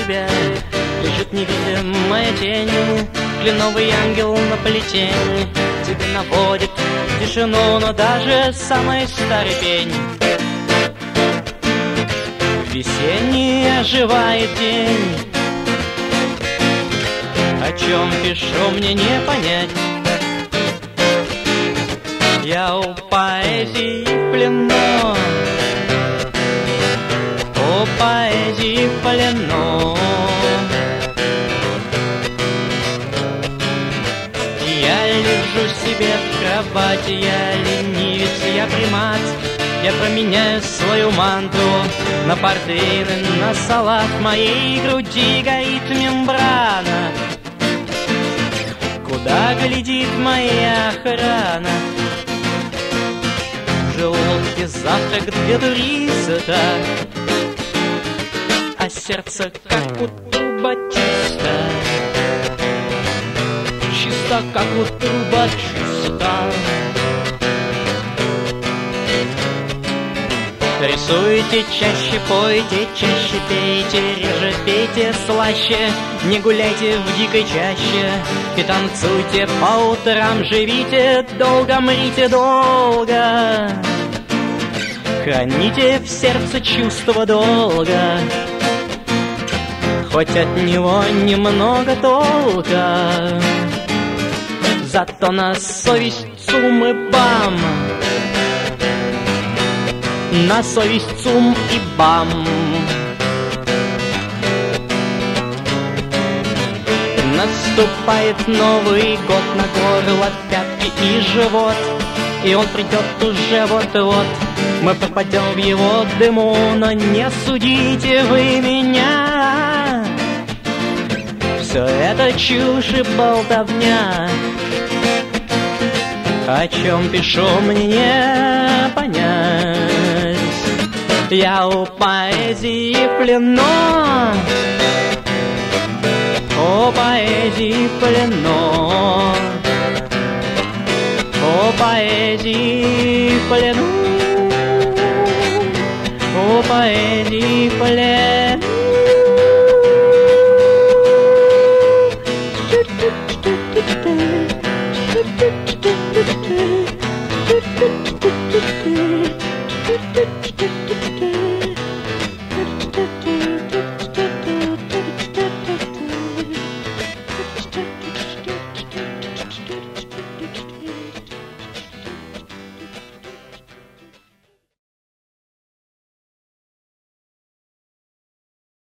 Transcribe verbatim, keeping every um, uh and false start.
тебя лежит невидимая тень, кленовый ангел на плетень тебе наводит тишину, но даже самый старый пень весенний оживает день. О чем пишу, мне не понять. Я у поэзии в плену, у поэзии в плену. Я лежу себе в кровати, я ленивец, я примат. Я променяю свою манту на портвейн, на салат. В моей груди горит мембрана, куда глядит моя охрана. В желудке завтрак для туриста, а сердце как у трубочиста, чисто как у трубочиста. Рисуйте чаще, пойте чаще, пейте реже, пейте слаще, не гуляйте в дикой чаще и танцуйте по утрам, живите долго, мрите долго, храните в сердце чувство долга, хоть от него немного толка, зато на совесть цум и бам. На совесть цум и бам. Наступает Новый год, на горло, пятки и живот, и он придет уже вот-вот. Мы попадем в его дыму, но не судите вы меня. Все это чушь и болтовня. О чем пишу, мне не понять. Я у поэзии в плену, у поэзии в плену, у поэзии в плену, у поэзии в плену.